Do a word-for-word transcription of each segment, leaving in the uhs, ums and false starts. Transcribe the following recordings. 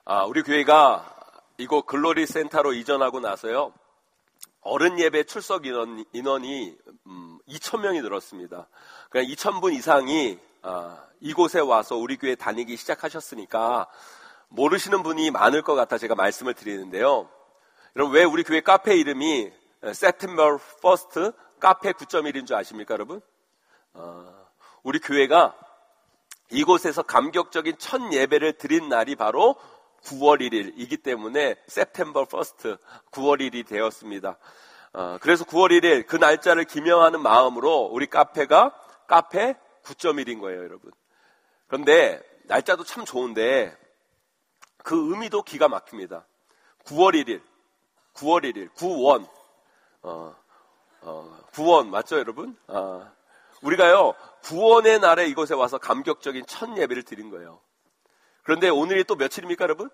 아, 우리 교회가 이곳 글로리 센터로 이전하고 나서요, 어른 예배 출석 인원, 인원이 음, 이천 명이 늘었습니다. 그냥 이천 분 이상이 아, 이곳에 와서 우리 교회 다니기 시작하셨으니까 모르시는 분이 많을 것 같아 제가 말씀을 드리는데요. 여러분, 왜 우리 교회 카페 이름이 September first 카페 구 점 일인 줄 아십니까, 여러분? 어, 우리 교회가 이곳에서 감격적인 첫 예배를 드린 날이 바로 구월 일일이기 때문에 September first, 구월 일일이 되었습니다. 어, 그래서 구월 일일 그 날짜를 기념하는 마음으로 우리 카페가 카페 구 점 일인 거예요, 여러분. 그런데 날짜도 참 좋은데 그 의미도 기가 막힙니다. 구월 일일, 구월 일일, 구원, 어, 어, 구원 맞죠, 여러분? 어, 우리가요 구원의 날에 이곳에 와서 감격적인 첫 예배를 드린 거예요. 그런데 오늘이 또 며칠입니까, 여러분?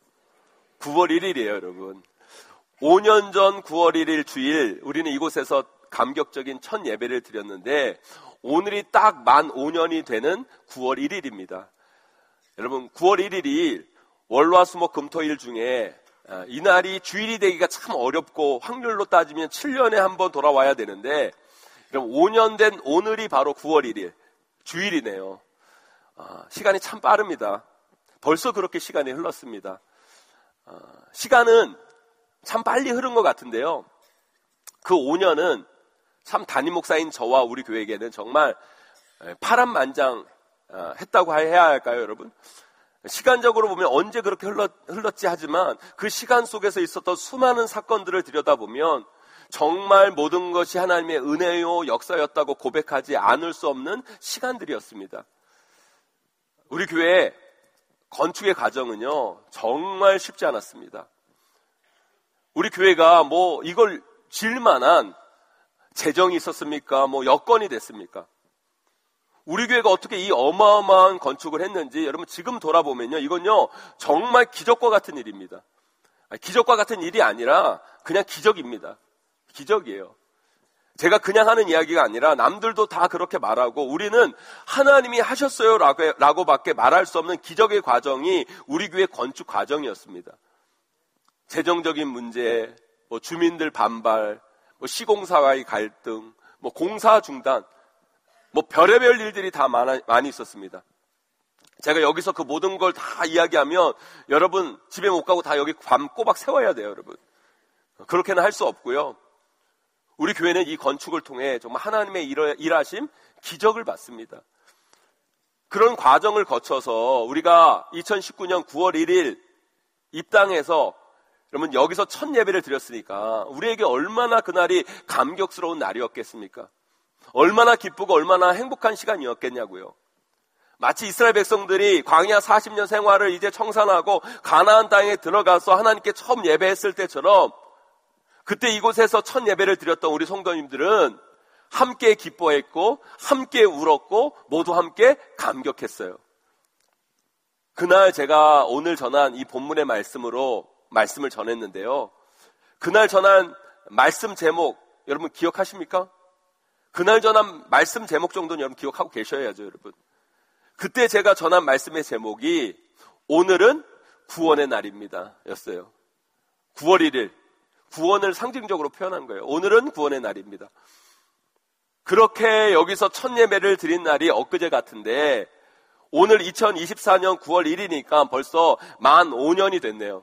구월 일일이에요, 여러분. 오 년 전 구월 일일 주일 우리는 이곳에서 감격적인 첫 예배를 드렸는데 오늘이 딱 만 오 년이 되는 구월 일일입니다. 여러분, 구월 일일이 월화수목금토일 중에 이 날이 주일이 되기가 참 어렵고 확률로 따지면 칠 년에 한 번 돌아와야 되는데 그럼 오 년 된 오늘이 바로 구월 일일 주일이네요. 아, 시간이 참 빠릅니다. 벌써 그렇게 시간이 흘렀습니다. 아, 시간은 참 빨리 흐른 것 같은데요. 그 오 년은 참 담임 목사인 저와 우리 교회에게는 정말 파란만장 했다고 해야 할까요, 여러분? 시간적으로 보면 언제 그렇게 흘렀, 흘렀지 하지만 그 시간 속에서 있었던 수많은 사건들을 들여다보면 정말 모든 것이 하나님의 은혜요 역사였다고 고백하지 않을 수 없는 시간들이었습니다. 우리 교회 건축의 과정은요 정말 쉽지 않았습니다. 우리 교회가 뭐 이걸 지을 만한 재정이 있었습니까? 뭐 여건이 됐습니까? 우리 교회가 어떻게 이 어마어마한 건축을 했는지 여러분 지금 돌아보면요 이건요 정말 기적과 같은 일입니다. 기적과 같은 일이 아니라 그냥 기적입니다. 기적이에요. 제가 그냥 하는 이야기가 아니라 남들도 다 그렇게 말하고 우리는 하나님이 하셨어요 라고, 라고밖에 말할 수 없는 기적의 과정이 우리 교회 건축 과정이었습니다. 재정적인 문제, 뭐 주민들 반발, 뭐 시공사와의 갈등, 뭐 공사 중단, 뭐 별의별 일들이 다 많아, 많이 있었습니다. 제가 여기서 그 모든 걸 다 이야기하면 여러분 집에 못 가고 다 여기 밤 꼬박 세워야 돼요, 여러분. 그렇게는 할 수 없고요. 우리 교회는 이 건축을 통해 정말 하나님의 일하심, 기적을 받습니다. 그런 과정을 거쳐서 우리가 이천십구 년 구월 일일 입당해서 여러분 여기서 첫 예배를 드렸으니까 우리에게 얼마나 그날이 감격스러운 날이었겠습니까? 얼마나 기쁘고 얼마나 행복한 시간이었겠냐고요. 마치 이스라엘 백성들이 광야 사십 년 생활을 이제 청산하고 가나안 땅에 들어가서 하나님께 처음 예배했을 때처럼 그때 이곳에서 첫 예배를 드렸던 우리 성도님들은 함께 기뻐했고 함께 울었고 모두 함께 감격했어요. 그날 제가 오늘 전한 이 본문의 말씀으로 말씀을 전했는데요. 그날 전한 말씀 제목 여러분 기억하십니까? 그날 전한 말씀 제목 정도는 여러분 기억하고 계셔야죠, 여러분. 그때 제가 전한 말씀의 제목이 오늘은 구원의 날입니다 였어요. 구월 일일 구원을 상징적으로 표현한 거예요. 오늘은 구원의 날입니다. 그렇게 여기서 첫 예배를 드린 날이 엊그제 같은데 오늘 이천이십사 년 구월 일일이니까 벌써 만 오 년이 됐네요.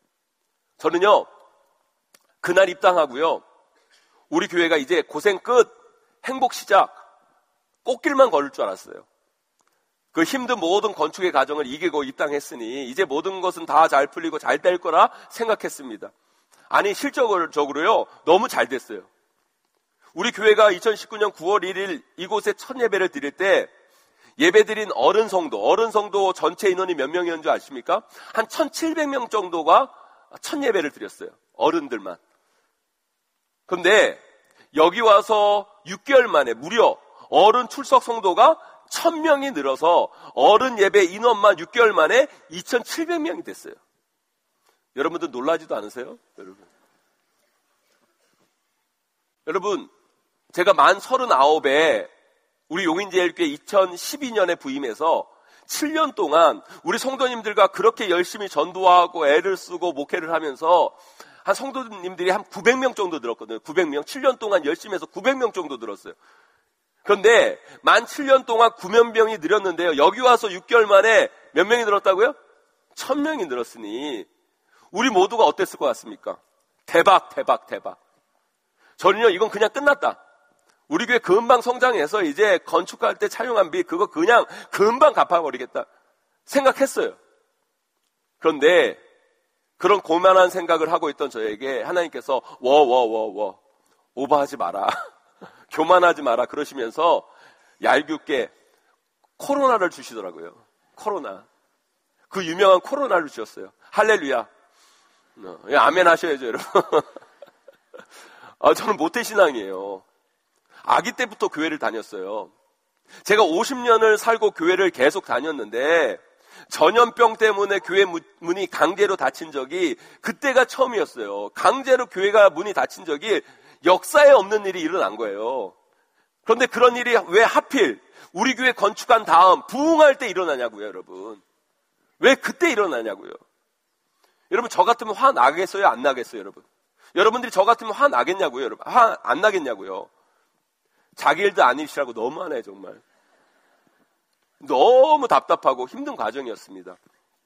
저는요 그날 입당하고요 우리 교회가 이제 고생 끝, 행복 시작, 꽃길만 걸을 줄 알았어요. 그 힘든 모든 건축의 과정을 이기고 입당했으니 이제 모든 것은 다 잘 풀리고 잘 될 거라 생각했습니다. 아니 실적으로요 너무 잘 됐어요. 우리 교회가 이천십구 년 구월 일일 이곳에 첫 예배를 드릴 때 예배드린 어른 성도, 어른 성도 전체 인원이 몇 명이었는 줄 아십니까? 한 천칠백 명 정도가 첫 예배를 드렸어요. 어른들만. 그런데 여기 와서 육 개월 만에 무려 어른 출석 성도가 천 명이 늘어서 어른 예배 인원만 육 개월 만에 이천칠백 명이 됐어요. 여러분들 놀라지도 않으세요? 여러분. 여러분, 제가 만 서른아홉에 우리 용인제일교회 이천십이 년에 부임해서 칠 년 동안 우리 성도님들과 그렇게 열심히 전도하고 애를 쓰고 목회를 하면서 한 성도님들이 한 구백 명 정도 들었거든요. 구백 명. 칠 년 동안 열심히 해서 구백 명 정도 들었어요. 그런데 만 칠 년 동안 구만 명이 늘었는데요. 여기 와서 육 개월 만에 몇 명이 늘었다고요? 천 명이 늘었으니 우리 모두가 어땠을 것 같습니까? 대박, 대박, 대박. 저는요, 이건 그냥 끝났다. 우리 교회 금방 성장해서 이제 건축할 때 차용한 빚 그거 그냥 금방 갚아버리겠다 생각했어요. 그런데 그런 고만한 생각을 하고 있던 저에게 하나님께서 워워워워 오버하지 마라. 교만하지 마라 그러시면서 얄궂게 코로나를 주시더라고요. 코로나. 그 유명한 코로나를 주셨어요. 할렐루야. 어, 아멘 하셔야죠, 여러분. 아, 저는 모태신앙이에요. 아기 때부터 교회를 다녔어요. 제가 오십 년을 살고 교회를 계속 다녔는데 전염병 때문에 교회 문이 강제로 닫힌 적이 그때가 처음이었어요. 강제로 교회가 문이 닫힌 적이 역사에 없는 일이 일어난 거예요. 그런데 그런 일이 왜 하필 우리 교회 건축한 다음 부흥할 때 일어나냐고요, 여러분. 왜 그때 일어나냐고요. 여러분, 저 같으면 화 나겠어요, 안 나겠어요, 여러분? 여러분들이 저 같으면 화 나겠냐고요, 여러분? 화 안 나겠냐고요? 자기 일도 아니시라고 너무하네, 정말. 너무 답답하고 힘든 과정이었습니다.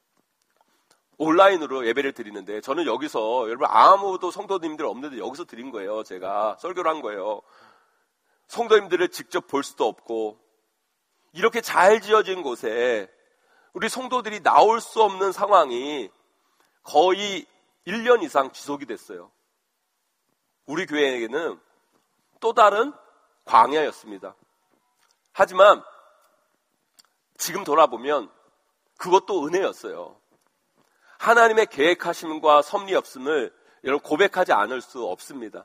온라인으로 예배를 드리는데 저는 여기서 여러분 아무도 성도님들 없는데 여기서 드린 거예요. 제가 설교를 한 거예요. 성도님들을 직접 볼 수도 없고 이렇게 잘 지어진 곳에 우리 성도들이 나올 수 없는 상황이 거의 일 년 이상 지속이 됐어요. 우리 교회에게는 또 다른 광야였습니다. 하지만 지금 돌아보면 그것도 은혜였어요. 하나님의 계획하심과 섭리 없음을 여러분 고백하지 않을 수 없습니다.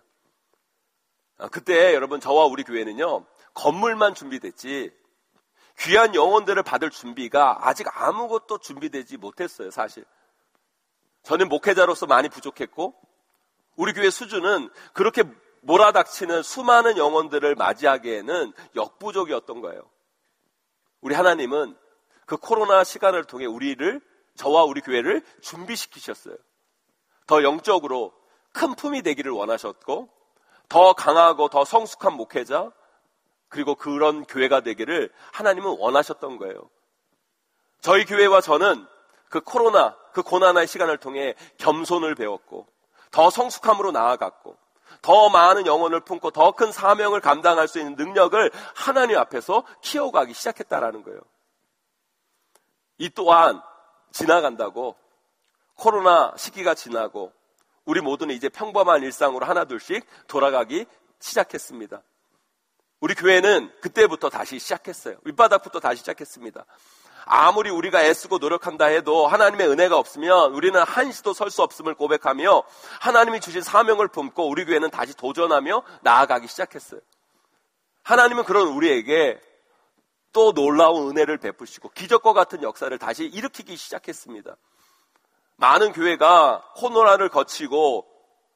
그때 여러분 저와 우리 교회는요 건물만 준비됐지 귀한 영혼들을 받을 준비가 아직 아무것도 준비되지 못했어요. 사실 저는 목회자로서 많이 부족했고 우리 교회 수준은 그렇게 몰아닥치는 수많은 영혼들을 맞이하기에는 역부족이었던 거예요. 우리 하나님은 그 코로나 시간을 통해 우리를 저와 우리 교회를 준비시키셨어요. 더 영적으로 큰 품이 되기를 원하셨고 더 강하고 더 성숙한 목회자 그리고 그런 교회가 되기를 하나님은 원하셨던 거예요. 저희 교회와 저는 그 코로나 그 고난의 시간을 통해 겸손을 배웠고 더 성숙함으로 나아갔고 더 많은 영혼을 품고 더 큰 사명을 감당할 수 있는 능력을 하나님 앞에서 키워가기 시작했다라는 거예요. 이 또한 지나간다고 코로나 시기가 지나고 우리 모두는 이제 평범한 일상으로 하나둘씩 돌아가기 시작했습니다. 우리 교회는 그때부터 다시 시작했어요. 밑바닥부터 다시 시작했습니다. 아무리 우리가 애쓰고 노력한다 해도 하나님의 은혜가 없으면 우리는 한시도 설 수 없음을 고백하며 하나님이 주신 사명을 품고 우리 교회는 다시 도전하며 나아가기 시작했어요. 하나님은 그런 우리에게 또 놀라운 은혜를 베푸시고 기적과 같은 역사를 다시 일으키기 시작했습니다. 많은 교회가 코로나를 거치고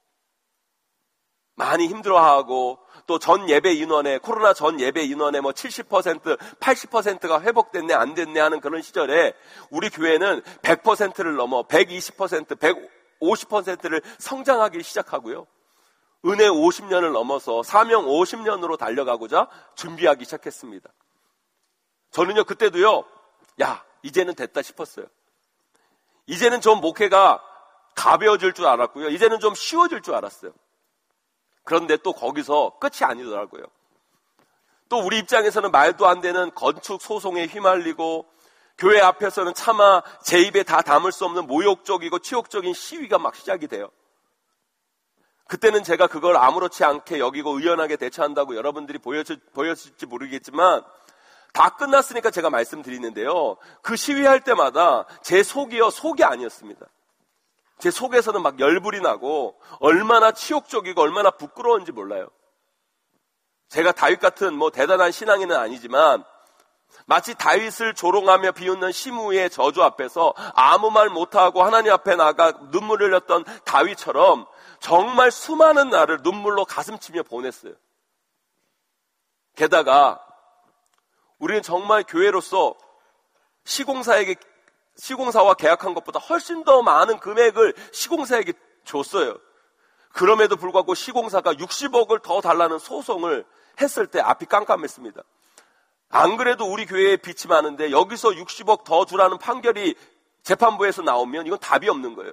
많이 힘들어하고 또 전 예배 인원의 코로나 전 예배 인원의 뭐 칠십 퍼센트, 팔십 퍼센트가 회복됐네 안 됐네 하는 그런 시절에 우리 교회는 백 퍼센트를 넘어 백이십 퍼센트, 백오십 퍼센트를 성장하기 시작하고요. 은혜 오십 년을 넘어서 사명 오십 년으로 달려가고자 준비하기 시작했습니다. 저는요 그때도요 야 이제는 됐다 싶었어요. 이제는 좀 목회가 가벼워질 줄 알았고요. 이제는 좀 쉬워질 줄 알았어요. 그런데 또 거기서 끝이 아니더라고요. 또 우리 입장에서는 말도 안 되는 건축 소송에 휘말리고 교회 앞에서는 차마 제 입에 다 담을 수 없는 모욕적이고 치욕적인 시위가 막 시작이 돼요. 그때는 제가 그걸 아무렇지 않게 여기고 의연하게 대처한다고 여러분들이 보여줄, 보여줄지 모르겠지만 다 끝났으니까 제가 말씀드리는데요. 그 시위할 때마다 제 속이요 속이 아니었습니다. 제 속에서는 막 열불이 나고 얼마나 치욕적이고 얼마나 부끄러운지 몰라요. 제가 다윗 같은 뭐 대단한 신앙인은 아니지만 마치 다윗을 조롱하며 비웃는 시므의 저주 앞에서 아무 말 못하고 하나님 앞에 나가 눈물을 흘렸던 다윗처럼 정말 수많은 날을 눈물로 가슴치며 보냈어요. 게다가 우리는 정말 교회로서 시공사에게, 시공사와 계약한 것보다 훨씬 더 많은 금액을 시공사에게 줬어요. 그럼에도 불구하고 시공사가 육십억을 더 달라는 소송을 했을 때 앞이 깜깜했습니다. 안 그래도 우리 교회에 빚이 많은데 여기서 육십억 더 주라는 판결이 재판부에서 나오면 이건 답이 없는 거예요.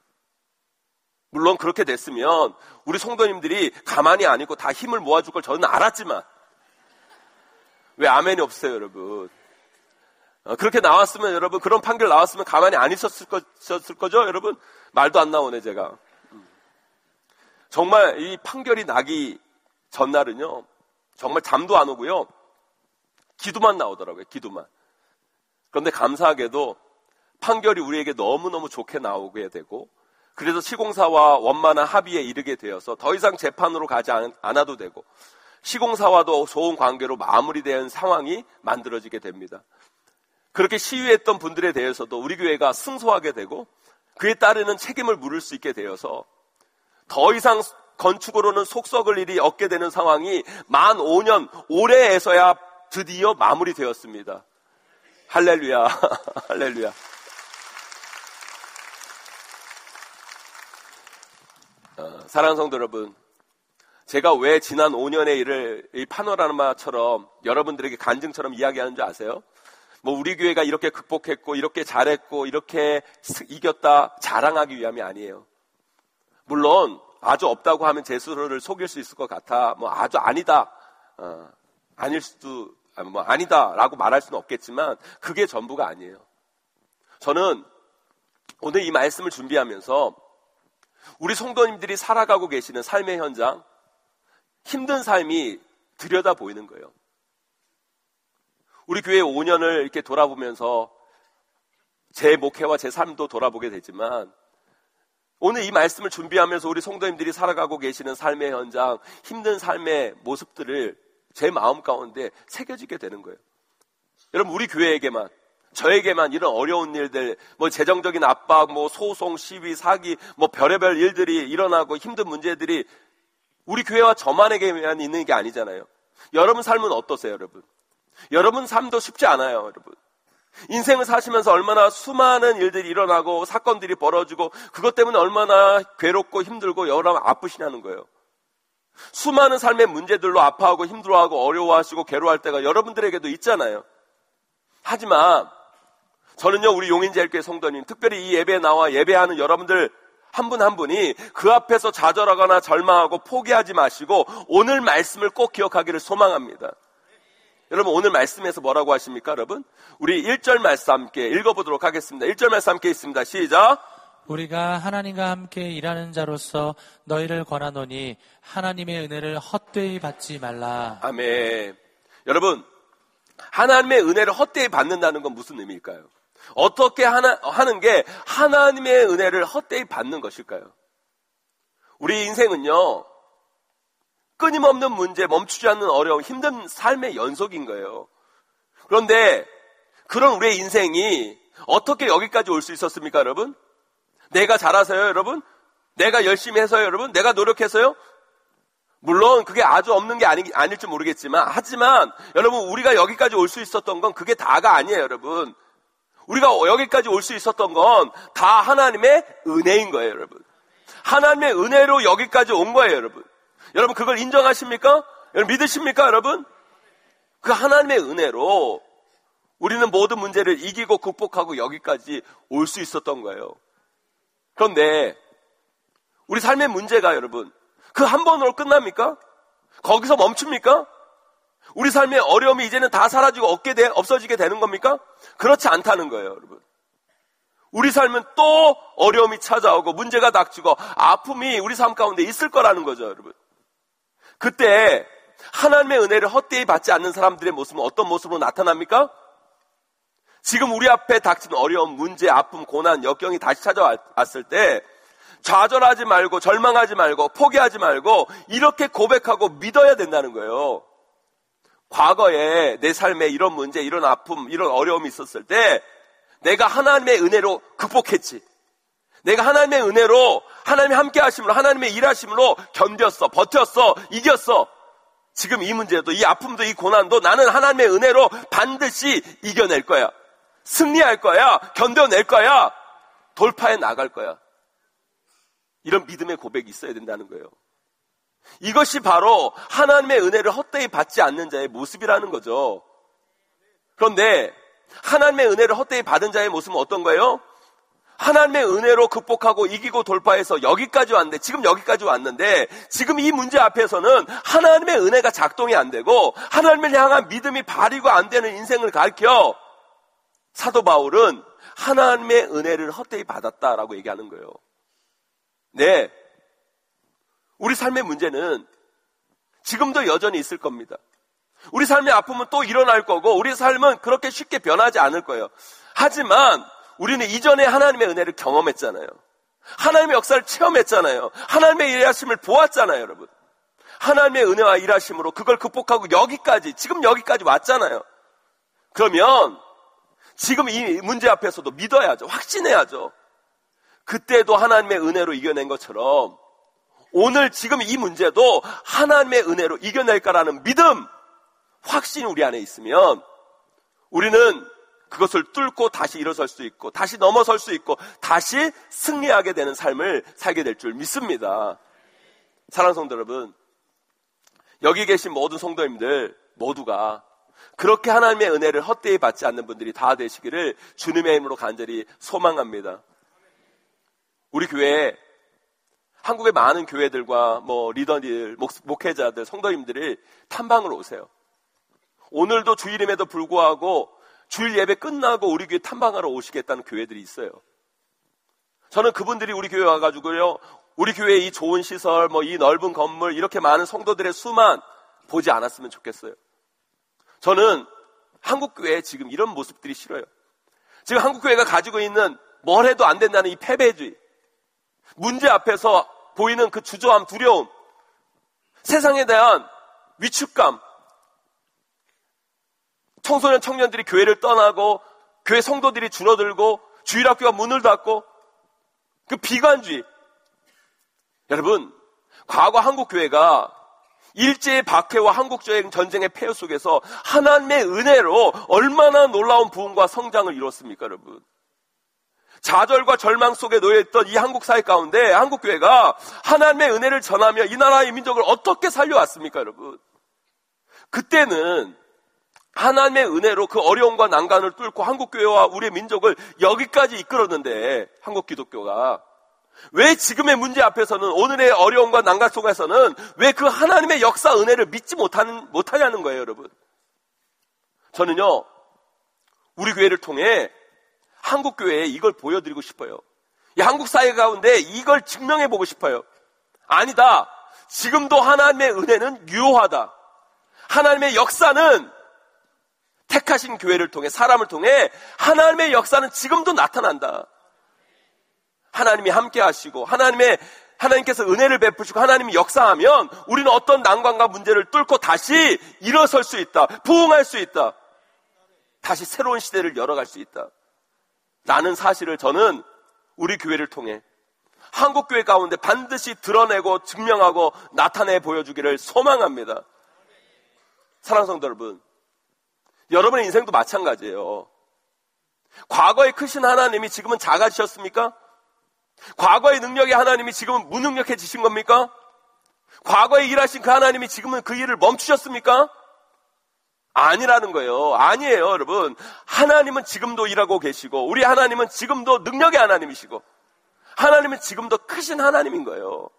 물론 그렇게 됐으면 우리 성도님들이 가만히 안 있고 다 힘을 모아줄 걸 저는 알았지만, 왜 아멘이 없어요, 여러분? 어, 그렇게 나왔으면, 여러분, 그런 판결 나왔으면 가만히 안 있었을, 거, 있었을 거죠, 여러분? 말도 안 나오네, 제가. 정말 이 판결이 나기 전날은요, 정말 잠도 안 오고요, 기도만 나오더라고요, 기도만. 그런데 감사하게도 판결이 우리에게 너무너무 좋게 나오게 되고, 그래서 시공사와 원만한 합의에 이르게 되어서 더 이상 재판으로 가지 않아도 되고, 시공사와도 좋은 관계로 마무리된 상황이 만들어지게 됩니다. 그렇게 시위했던 분들에 대해서도 우리 교회가 승소하게 되고, 그에 따르는 책임을 물을 수 있게 되어서 더 이상 건축으로는 속 썩을 일이 없게 되는 상황이 만 오 년 올해에서야 드디어 마무리되었습니다. 할렐루야. 할렐루야. 어, 사랑하는 성도 여러분, 제가 왜 지난 오 년의 일을 이 파노라마처럼 여러분들에게 간증처럼 이야기하는 줄 아세요? 뭐 우리 교회가 이렇게 극복했고 이렇게 잘했고 이렇게 이겼다 자랑하기 위함이 아니에요. 물론 아주 없다고 하면 제 스스로를 속일 수 있을 것 같아 뭐 아주 아니다 어, 아닐 수도 뭐 아니다라고 말할 수는 없겠지만 그게 전부가 아니에요. 저는 오늘 이 말씀을 준비하면서 우리 성도님들이 살아가고 계시는 삶의 현장, 힘든 삶이 들여다 보이는 거예요. 우리 교회 오 년을 이렇게 돌아보면서 제 목회와 제 삶도 돌아보게 되지만, 오늘 이 말씀을 준비하면서 우리 성도님들이 살아가고 계시는 삶의 현장, 힘든 삶의 모습들을 제 마음 가운데 새겨지게 되는 거예요. 여러분, 우리 교회에게만, 저에게만 이런 어려운 일들, 뭐 재정적인 압박, 뭐 소송, 시위, 사기, 뭐 별의별 일들이 일어나고 힘든 문제들이 우리 교회와 저만에게만 있는 게 아니잖아요. 여러분 삶은 어떠세요, 여러분? 여러분 삶도 쉽지 않아요, 여러분. 인생을 사시면서 얼마나 수많은 일들이 일어나고 사건들이 벌어지고 그것 때문에 얼마나 괴롭고 힘들고 여러분 아프시냐는 거예요. 수많은 삶의 문제들로 아파하고 힘들어하고 어려워하시고 괴로워할 때가 여러분들에게도 있잖아요. 하지만 저는요, 우리 용인제일교회 성도님, 특별히 이 예배에 나와 예배하는 여러분들 한 분 한 분이 그 앞에서 좌절하거나 절망하고 포기하지 마시고 오늘 말씀을 꼭 기억하기를 소망합니다. 여러분, 오늘 말씀에서 뭐라고 하십니까, 여러분? 우리 일 절 말씀 함께 읽어보도록 하겠습니다. 일 절 말씀 함께 있습니다. 시작! 우리가 하나님과 함께 일하는 자로서 너희를 권하노니 하나님의 은혜를 헛되이 받지 말라. 아멘. 여러분, 하나님의 은혜를 헛되이 받는다는 건 무슨 의미일까요? 어떻게 하나, 하는 게 하나님의 은혜를 헛되이 받는 것일까요? 우리 인생은요, 끊임없는 문제, 멈추지 않는 어려움, 힘든 삶의 연속인 거예요. 그런데 그런 우리의 인생이 어떻게 여기까지 올 수 있었습니까, 여러분? 내가 잘해서요, 여러분? 내가 열심히 해서요, 여러분? 내가 노력해서요? 물론 그게 아주 없는 게 아니, 아닐지 모르겠지만, 하지만 여러분, 우리가 여기까지 올 수 있었던 건 그게 다가 아니에요, 여러분. 우리가 여기까지 올 수 있었던 건 다 하나님의 은혜인 거예요, 여러분. 하나님의 은혜로 여기까지 온 거예요, 여러분. 여러분, 그걸 인정하십니까? 여러분, 믿으십니까, 여러분? 그 하나님의 은혜로 우리는 모든 문제를 이기고 극복하고 여기까지 올 수 있었던 거예요. 그런데 우리 삶의 문제가, 여러분, 그 한 번으로 끝납니까? 거기서 멈춥니까? 우리 삶의 어려움이 이제는 다 사라지고 없게 돼, 없어지게 되는 겁니까? 그렇지 않다는 거예요, 여러분. 우리 삶은 또 어려움이 찾아오고 문제가 닥치고 아픔이 우리 삶 가운데 있을 거라는 거죠, 여러분. 그때 하나님의 은혜를 헛되이 받지 않는 사람들의 모습은 어떤 모습으로 나타납니까? 지금 우리 앞에 닥친 어려움, 문제, 아픔, 고난, 역경이 다시 찾아왔을 때 좌절하지 말고 절망하지 말고 포기하지 말고 이렇게 고백하고 믿어야 된다는 거예요. 과거에 내 삶에 이런 문제, 이런 아픔, 이런 어려움이 있었을 때 내가 하나님의 은혜로 극복했지. 내가 하나님의 은혜로 하나님의 함께 하심으로 하나님의 일하심으로 견뎠어, 버텼어, 이겼어. 지금 이 문제도 이 아픔도 이 고난도 나는 하나님의 은혜로 반드시 이겨낼 거야. 승리할 거야, 견뎌낼 거야, 돌파해 나갈 거야. 이런 믿음의 고백이 있어야 된다는 거예요. 이것이 바로 하나님의 은혜를 헛되이 받지 않는 자의 모습이라는 거죠. 그런데 하나님의 은혜를 헛되이 받은 자의 모습은 어떤 거예요? 하나님의 은혜로 극복하고 이기고 돌파해서 여기까지 왔는데, 지금 여기까지 왔는데, 지금 이 문제 앞에서는 하나님의 은혜가 작동이 안 되고 하나님을 향한 믿음이 발휘가 안 되는 인생을 가르쳐 사도 바울은 하나님의 은혜를 헛되이 받았다라고 얘기하는 거예요. 네, 우리 삶의 문제는 지금도 여전히 있을 겁니다. 우리 삶의 아픔은 또 일어날 거고, 우리 삶은 그렇게 쉽게 변하지 않을 거예요. 하지만 우리는 이전에 하나님의 은혜를 경험했잖아요. 하나님의 역사를 체험했잖아요. 하나님의 일하심을 보았잖아요, 여러분. 하나님의 은혜와 일하심으로 그걸 극복하고 여기까지, 지금 여기까지 왔잖아요. 그러면 지금 이 문제 앞에서도 믿어야죠. 확신해야죠. 그때도 하나님의 은혜로 이겨낸 것처럼 오늘 지금 이 문제도 하나님의 은혜로 이겨낼까라는 믿음, 확신이 우리 안에 있으면 우리는 그것을 뚫고 다시 일어설 수 있고, 다시 넘어설 수 있고, 다시 승리하게 되는 삶을 살게 될 줄 믿습니다. 사랑하는 성도 여러분, 여기 계신 모든 성도님들 모두가 그렇게 하나님의 은혜를 헛되이 받지 않는 분들이 다 되시기를 주님의 이름으로 간절히 소망합니다. 우리 교회에 한국의 많은 교회들과 뭐 리더들, 목, 목회자들, 성도님들이 탐방을 오세요. 오늘도 주일임에도 불구하고 주일 예배 끝나고 우리 교회 탐방하러 오시겠다는 교회들이 있어요. 저는 그분들이 우리 교회 와가지고요, 우리 교회의 이 좋은 시설, 뭐 이 넓은 건물, 이렇게 많은 성도들의 수만 보지 않았으면 좋겠어요. 저는 한국교회에 지금 이런 모습들이 싫어요. 지금 한국교회가 가지고 있는 뭘 해도 안 된다는 이 패배주의, 문제 앞에서 보이는 그 주저함, 두려움, 세상에 대한 위축감, 청소년 청년들이 교회를 떠나고 교회 성도들이 줄어들고 주일학교가 문을 닫고 그 비관주의. 여러분, 과거 한국교회가 일제의 박해와 한국적인 전쟁의 폐허 속에서 하나님의 은혜로 얼마나 놀라운 부흥과 성장을 이뤘습니까, 여러분? 좌절과 절망 속에 놓여있던 이 한국 사회 가운데 한국교회가 하나님의 은혜를 전하며 이 나라의 민족을 어떻게 살려왔습니까, 여러분? 그때는 하나님의 은혜로 그 어려움과 난관을 뚫고 한국교회와 우리의 민족을 여기까지 이끌었는데, 한국 기독교가 왜 지금의 문제 앞에서는, 오늘의 어려움과 난관 속에서는 왜 그 하나님의 역사 은혜를 믿지 못하는, 못하냐는 거예요, 여러분. 저는요, 우리 교회를 통해 한국교회에 이걸 보여드리고 싶어요. 이 한국 사회 가운데 이걸 증명해보고 싶어요. 아니다, 지금도 하나님의 은혜는 유효하다. 하나님의 역사는 택하신 교회를 통해, 사람을 통해 하나님의 역사는 지금도 나타난다. 하나님이 함께 하시고 하나님의 하나님께서 은혜를 베푸시고 하나님이 역사하면 우리는 어떤 난관과 문제를 뚫고 다시 일어설 수 있다. 부흥할 수 있다. 다시 새로운 시대를 열어갈 수 있다. 라는 사실을 저는 우리 교회를 통해 한국교회 가운데 반드시 드러내고 증명하고 나타내 보여주기를 소망합니다. 사랑하는 성도 여러분, 여러분의 인생도 마찬가지예요. 과거에 크신 하나님이 지금은 작아지셨습니까? 과거의 능력의 하나님이 지금은 무능력해지신 겁니까? 과거에 일하신 그 하나님이 지금은 그 일을 멈추셨습니까? 아니라는 거예요. 아니에요, 여러분. 하나님은 지금도 일하고 계시고, 우리 하나님은 지금도 능력의 하나님이시고, 하나님은 지금도 크신 하나님인 거예요.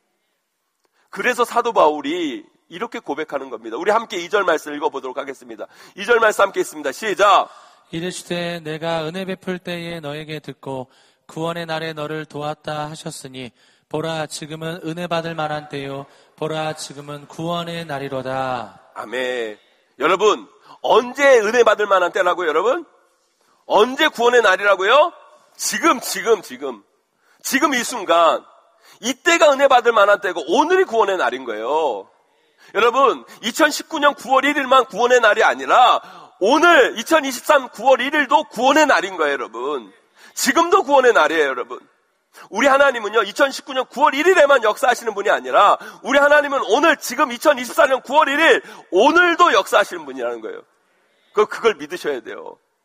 그래서 사도 바울이 이렇게 고백하는 겁니다. 우리 함께 이 절 말씀 읽어보도록 하겠습니다. 이 절 말씀 함께 있습니다. 시작. 이르시되 내가 은혜 베풀 때에 너에게 듣고 구원의 날에 너를 도왔다 하셨으니 보라 지금은 은혜 받을 만한 때요 보라 지금은 구원의 날이로다. 아멘. 여러분, 언제 은혜 받을 만한 때라고요, 여러분? 언제 구원의 날이라고요? 지금, 지금, 지금. 지금 이 순간. 이때가 은혜 받을 만한 때고 오늘이 구원의 날인 거예요. 여러분, 이천십구 년 구월 일일만 구원의 날이 아니라 오늘 이천이십삼 구월 일일도 구원의 날인 거예요, 여러분. 지금도 구원의 날이에요, 여러분. 우리 하나님은요, 이천십구 년 구월 일일에만 역사하시는 분이 아니라 우리 하나님은 오늘 지금 이천이십사 년 구월 일일 오늘도 역사하시는 분이라는 거예요. 그, 그걸 믿으셔야 돼요.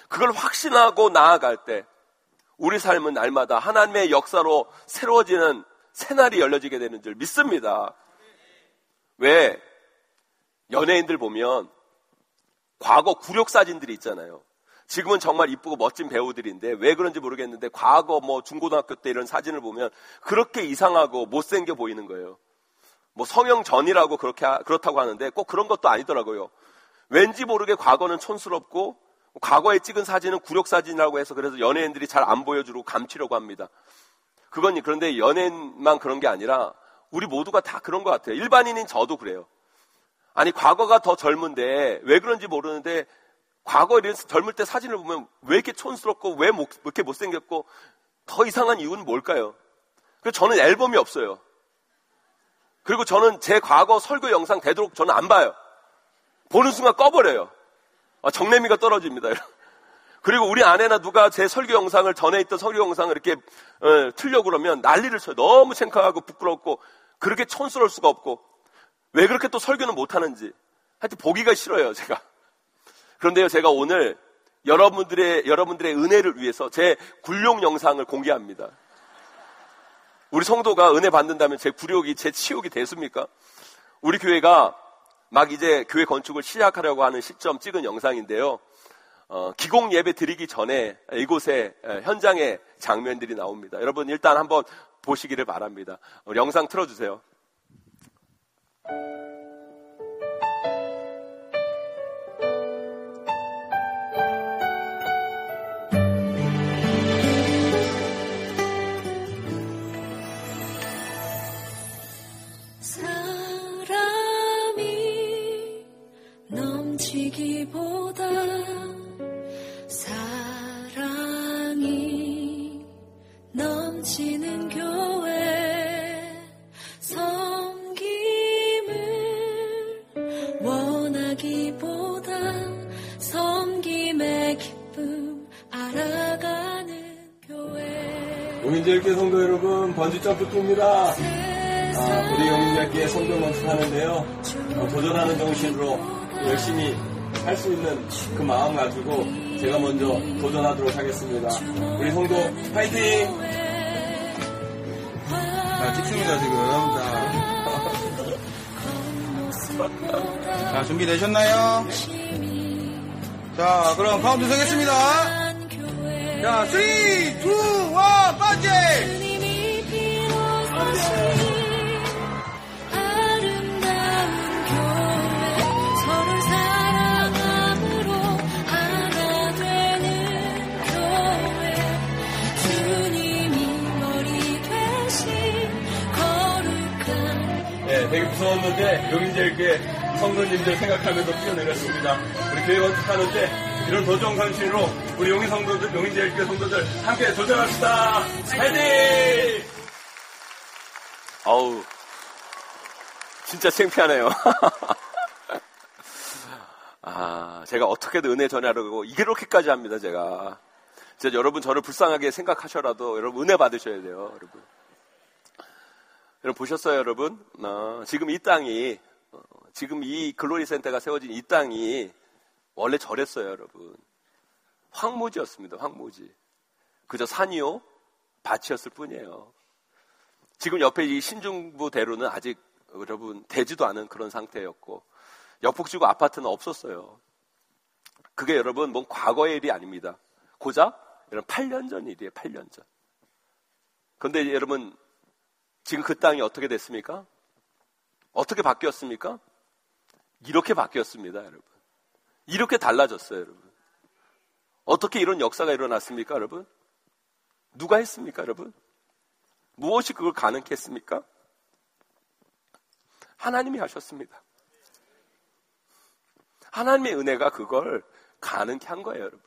그걸 확신하고 나아갈 때 우리 삶은 날마다 하나님의 역사로 새로워지는 새날이 열려지게 되는 줄 믿습니다. 왜? 연예인들 보면 과거 굴욕 사진들이 있잖아요. 지금은 정말 이쁘고 멋진 배우들인데 왜 그런지 모르겠는데 과거 뭐 중고등학교 때 이런 사진을 보면 그렇게 이상하고 못생겨 보이는 거예요. 뭐 성형 전이라고 그렇게 하, 그렇다고 하는데 꼭 그런 것도 아니더라고요. 왠지 모르게 과거는 촌스럽고 과거에 찍은 사진은 굴욕 사진이라고 해서 그래서 연예인들이 잘 안 보여주고 감추려고 합니다. 그건 그런데 연예인만 그런 게 아니라 우리 모두가 다 그런 것 같아요. 일반인인 저도 그래요. 아니 과거가 더 젊은데 왜 그런지 모르는데 과거에 젊을 때 사진을 보면 왜 이렇게 촌스럽고 왜 못, 이렇게 못생겼고 더 이상한 이유는 뭘까요? 그래서 저는 앨범이 없어요. 그리고 저는 제 과거 설교 영상 되도록 저는 안 봐요. 보는 순간 꺼버려요. 아, 정내미가 떨어집니다. 그리고 우리 아내나 누가 제 설교 영상을 전에 있던 설교 영상을 이렇게 어, 틀려고 그러면 난리를 쳐요. 너무 생각하고 부끄럽고 그렇게 촌스러울 수가 없고 왜 그렇게 또 설교는 못하는지 하여튼 보기가 싫어요 제가. 그런데요 제가 오늘 여러분들의 여러분들의 은혜를 위해서 제 굴욕 영상을 공개합니다. 우리 성도가 은혜 받는다면 제 굴욕이 제 치욕이 됐습니까? 우리 교회가 막 이제 교회 건축을 시작하려고 하는 시점 찍은 영상인데요. 어, 기공 예배 드리기 전에 이곳에 현장의 장면들이 나옵니다. 여러분 일단 한번 보시기를 바랍니다. 우리 영상 틀어주세요. 사람이 넘치기보다 사랑이 넘치는 교회 섬김을 원하기보다 섬김의 기쁨 알아가는 교회. 용인제일교회 성도 여러분, 번지점프 투입니다. 아, 우리 용인제일교회 성도 연습하는데요. 어, 도전하는 정신으로 열심히 할 수 있는 그 마음 가지고 제가 먼저 도전하도록 하겠습니다. 우리 성도 파이팅! 자, 찍습니다, 지금. 자, 자 준비되셨나요? 자, 그럼 카운트 서겠습니다. 자, 삼, 이, 일, 빠지! 되게 무서웠는데 용인제일교회 성도님들 생각하면서 뛰어내렸습니다. 우리 교회 건축하는데 이런 도전 정신으로 우리 용인 성도들, 용인제일교회 성도들 함께 도전합시다. 파이팅! 아우 진짜 창피하네요. 아 제가 어떻게든 은혜 전하려고 이렇게까지 합니다. 제가 진짜 여러분 저를 불쌍하게 생각하셔라도 여러분 은혜 받으셔야 돼요. 여러분 여러분 보셨어요, 여러분? 어, 지금 이 땅이 어, 지금 이 글로리 센터가 세워진 이 땅이 원래 저랬어요, 여러분. 황무지였습니다, 황무지. 그저 산이요, 밭이었을 뿐이에요. 지금 옆에 이 신중부 대로는 아직 여러분 되지도 않은 그런 상태였고 역북지구 아파트는 없었어요. 그게 여러분 뭔 과거의 일이 아닙니다. 고작 여러분 팔 년 전 일이에요, 팔 년 전. 그런데 여러분 지금 그 땅이 어떻게 됐습니까? 어떻게 바뀌었습니까? 이렇게 바뀌었습니다, 여러분. 이렇게 달라졌어요, 여러분. 어떻게 이런 역사가 일어났습니까, 여러분? 누가 했습니까, 여러분? 무엇이 그걸 가능케 했습니까? 하나님이 하셨습니다. 하나님의 은혜가 그걸 가능케 한 거예요, 여러분.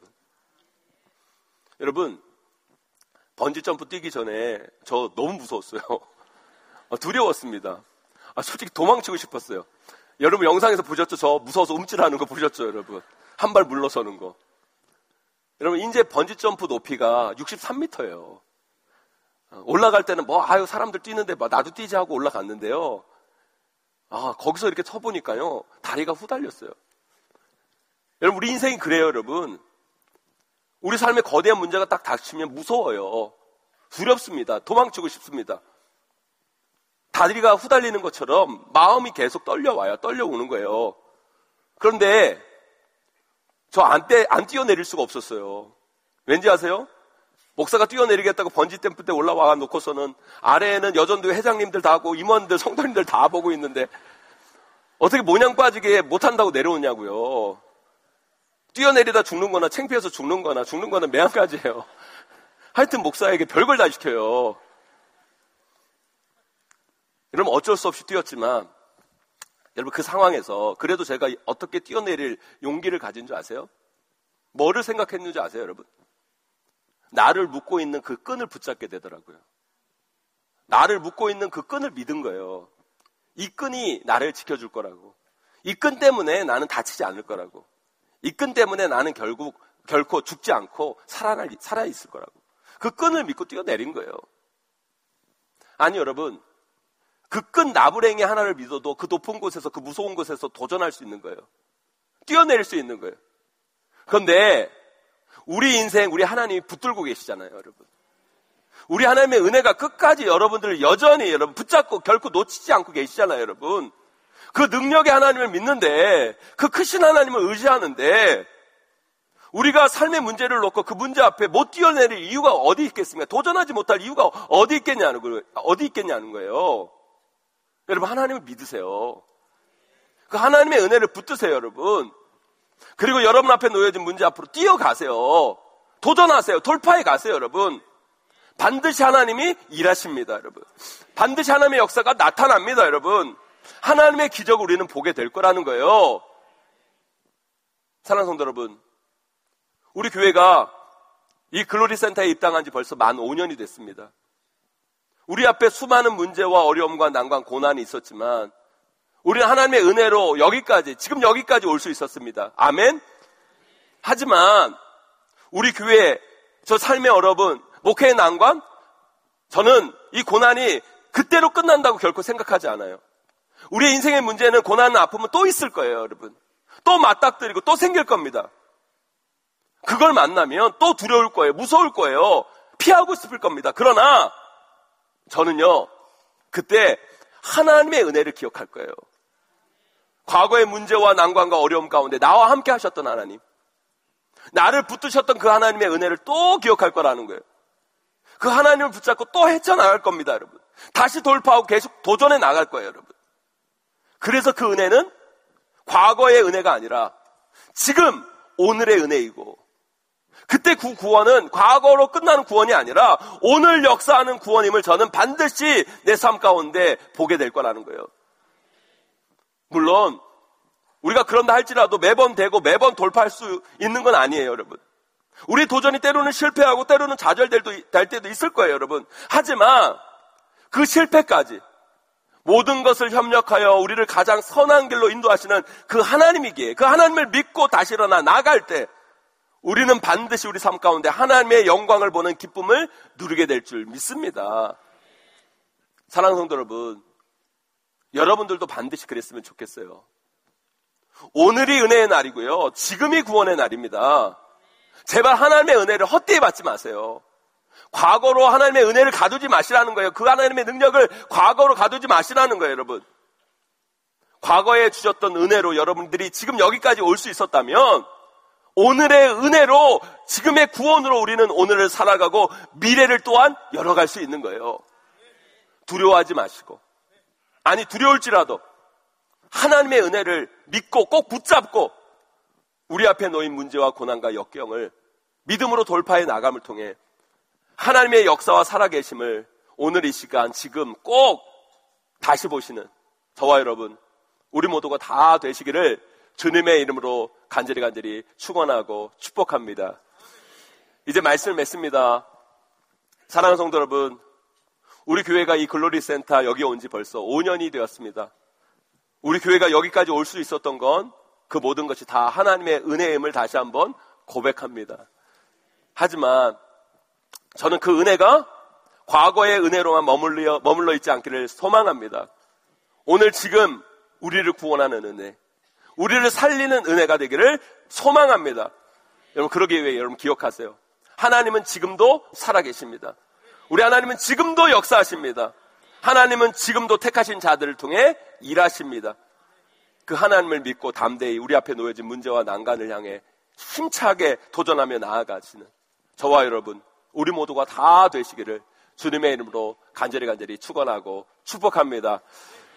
여러분, 번지점프 뛰기 전에 저 너무 무서웠어요. 두려웠습니다. 아, 솔직히 도망치고 싶었어요. 여러분 영상에서 보셨죠? 저 무서워서 움찔하는 거 보셨죠, 여러분? 한 발 물러서는 거. 여러분 이제 번지점프 높이가 육십삼 미터예요. 올라갈 때는 뭐 아유 사람들 뛰는데 뭐 나도 뛰지 하고 올라갔는데요. 아 거기서 이렇게 서보니까요 다리가 후달렸어요. 여러분 우리 인생이 그래요, 여러분. 우리 삶에 거대한 문제가 딱 닥치면 무서워요. 두렵습니다. 도망치고 싶습니다. 다리가 후달리는 것처럼 마음이 계속 떨려와요. 떨려오는 거예요. 그런데 저 안 안 뛰어내릴 수가 없었어요. 왠지 아세요? 목사가 뛰어내리겠다고 번지 점프 때 올라와 놓고서는 아래에는 여전도 회장님들 다 하고 임원들, 성도님들 다 보고 있는데 어떻게 모냥 빠지게 못한다고 내려오냐고요. 뛰어내리다 죽는 거나 창피해서 죽는 거나 죽는 거나 매한가지예요. 하여튼 목사에게 별걸 다 시켜요. 여러분 어쩔 수 없이 뛰었지만 여러분 그 상황에서 그래도 제가 어떻게 뛰어내릴 용기를 가진 줄 아세요? 뭐를 생각했는지 아세요 여러분? 나를 묶고 있는 그 끈을 붙잡게 되더라고요. 나를 묶고 있는 그 끈을 믿은 거예요. 이 끈이 나를 지켜줄 거라고. 이 끈 때문에 나는 다치지 않을 거라고. 이 끈 때문에 나는 결국 결코 죽지 않고 살아날, 살아있을 거라고. 그 끈을 믿고 뛰어내린 거예요. 아니 여러분, 그 끈 나부랭이 하나를 믿어도 그 높은 곳에서 그 무서운 곳에서 도전할 수 있는 거예요. 뛰어내릴 수 있는 거예요. 그런데 우리 인생, 우리 하나님이 붙들고 계시잖아요, 여러분. 우리 하나님의 은혜가 끝까지 여러분들을 여전히 여러분 붙잡고 결코 놓치지 않고 계시잖아요, 여러분. 그 능력의 하나님을 믿는데, 그 크신 하나님을 의지하는데, 우리가 삶의 문제를 놓고 그 문제 앞에 못 뛰어내릴 이유가 어디 있겠습니까? 도전하지 못할 이유가 어디 있겠냐는 거예요. 어디 있겠냐는 거예요. 여러분, 하나님을 믿으세요. 그 하나님의 은혜를 붙드세요, 여러분. 그리고 여러분 앞에 놓여진 문제 앞으로 뛰어가세요. 도전하세요. 돌파해 가세요, 여러분. 반드시 하나님이 일하십니다, 여러분. 반드시 하나님의 역사가 나타납니다, 여러분. 하나님의 기적을 우리는 보게 될 거라는 거예요. 사랑하는 성도 여러분, 우리 교회가 이 글로리 센터에 입당한 지 벌써 만 오 년이 됐습니다. 우리 앞에 수많은 문제와 어려움과 난관, 고난이 있었지만 우리는 하나님의 은혜로 여기까지, 지금 여기까지 올 수 있었습니다. 아멘? 하지만 우리 교회, 저 삶의 여러분, 목회의 난관, 저는 이 고난이 그때로 끝난다고 결코 생각하지 않아요. 우리의 인생의 문제는 고난은 아픔은 또 있을 거예요, 여러분. 또 맞닥뜨리고 또 생길 겁니다. 그걸 만나면 또 두려울 거예요. 무서울 거예요. 피하고 싶을 겁니다. 그러나 저는요, 그때 하나님의 은혜를 기억할 거예요. 과거의 문제와 난관과 어려움 가운데 나와 함께 하셨던 하나님, 나를 붙드셨던 그 하나님의 은혜를 또 기억할 거라는 거예요. 그 하나님을 붙잡고 또 헤쳐나갈 겁니다, 여러분. 다시 돌파하고 계속 도전해 나갈 거예요, 여러분. 그래서 그 은혜는 과거의 은혜가 아니라 지금 오늘의 은혜이고, 그때 그 구원은 과거로 끝나는 구원이 아니라 오늘 역사하는 구원임을 저는 반드시 내 삶 가운데 보게 될 거라는 거예요. 물론 우리가 그런다 할지라도 매번 되고 매번 돌파할 수 있는 건 아니에요, 여러분. 우리 도전이 때로는 실패하고 때로는 좌절될 때도 있을 거예요, 여러분. 하지만 그 실패까지 모든 것을 협력하여 우리를 가장 선한 길로 인도하시는 그 하나님이기에, 그 하나님을 믿고 다시 일어나 나갈 때 우리는 반드시 우리 삶 가운데 하나님의 영광을 보는 기쁨을 누리게 될 줄 믿습니다. 사랑하는 성도 여러분, 여러분들도 반드시 그랬으면 좋겠어요. 오늘이 은혜의 날이고요, 지금이 구원의 날입니다. 제발 하나님의 은혜를 헛되이 받지 마세요. 과거로 하나님의 은혜를 가두지 마시라는 거예요. 그 하나님의 능력을 과거로 가두지 마시라는 거예요, 여러분. 과거에 주셨던 은혜로 여러분들이 지금 여기까지 올 수 있었다면 오늘의 은혜로, 지금의 구원으로 우리는 오늘을 살아가고 미래를 또한 열어갈 수 있는 거예요. 두려워하지 마시고, 아니 두려울지라도 하나님의 은혜를 믿고 꼭 붙잡고 우리 앞에 놓인 문제와 고난과 역경을 믿음으로 돌파해 나감을 통해 하나님의 역사와 살아계심을 오늘 이 시간 지금 꼭 다시 보시는 저와 여러분, 우리 모두가 다 되시기를 주님의 이름으로 간절히 간절히 축원하고 축복합니다. 이제 말씀을 맺습니다. 사랑하는 성도 여러분, 우리 교회가 이 글로리 센터 여기 온 지 벌써 오 년이 되었습니다. 우리 교회가 여기까지 올 수 있었던 건 그 모든 것이 다 하나님의 은혜임을 다시 한번 고백합니다. 하지만 저는 그 은혜가 과거의 은혜로만 머물러, 머물러 있지 않기를 소망합니다. 오늘 지금 우리를 구원하는 은혜, 우리를 살리는 은혜가 되기를 소망합니다. 여러분, 그러기 위해 여러분 기억하세요. 하나님은 지금도 살아계십니다. 우리 하나님은 지금도 역사하십니다. 하나님은 지금도 택하신 자들을 통해 일하십니다. 그 하나님을 믿고 담대히 우리 앞에 놓여진 문제와 난관을 향해 힘차게 도전하며 나아가시는 저와 여러분, 우리 모두가 다 되시기를 주님의 이름으로 간절히 간절히 축원하고 축복합니다.